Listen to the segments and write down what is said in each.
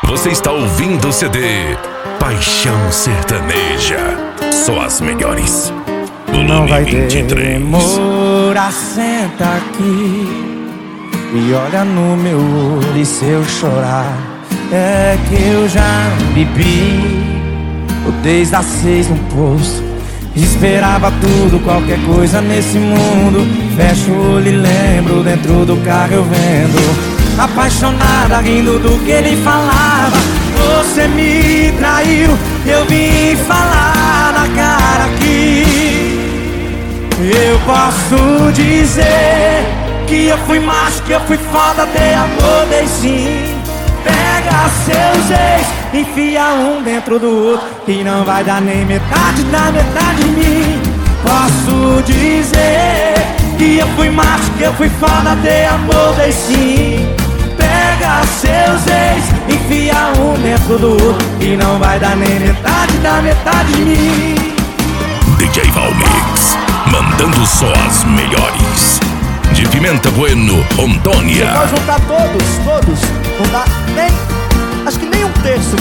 Você está ouvindo o CD Paixão Sertaneja. Só as melhores. Não vai 23. demorar, senta aqui e olha no meu olho. E se eu chorar, é que eu já bebi desde as 6 no posto. Esperava tudo, qualquer coisa nesse mundo. Fecho o olho e lembro, dentro do carro eu vendo, apaixonada, rindo do que ele falava. Você me traiu, eu vim falar na cara aqui. Eu posso dizer que eu fui macho, que eu fui foda, dei amor, dei sim. Pega seus ex, enfia um dentro do outro, que não vai dar nem metade da metade de mim. Posso dizer que eu fui macho, que eu fui foda, dei amor, dei sim. Pega seus ex, enfia um dentro do outro, que não vai dar nem metade da metade de mim. DJ Valmix, mandando só as melhores. De Pimenta Bueno, Rondônia. Se nós juntar todos, não dá nem, acho que nem um terço.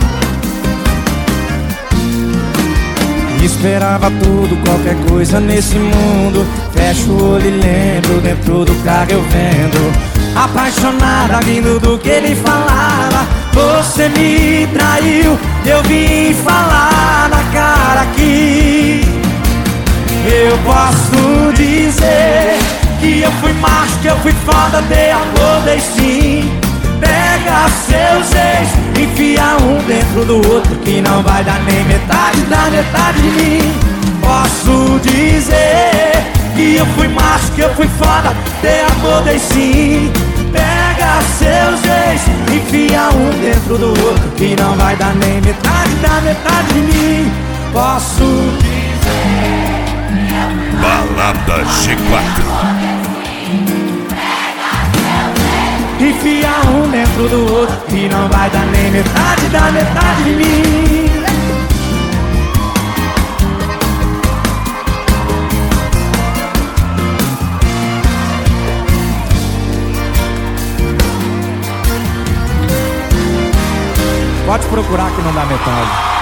Esperava tudo, qualquer coisa nesse mundo. Fecho o olho e lembro, dentro do carro eu vendo, apaixonada, rindo do que ele falava. Você me traiu, eu vim falar na cara aqui. Eu posso dizer que eu fui macho, que eu fui foda, dei amor, dei sim. Pega seus ex, enfia um dentro do outro, que não vai dar nem metade da metade de mim. Posso dizer que eu fui macho, que eu fui foda, dei amor, dei sim. Pega seus ex, enfia um dentro do outro, que não vai dar nem metade da metade de mim. Posso dizer Balada G4. enfia um dentro do outro, que não vai dar nem metade da metade de mim. Pode procurar que não dá metade.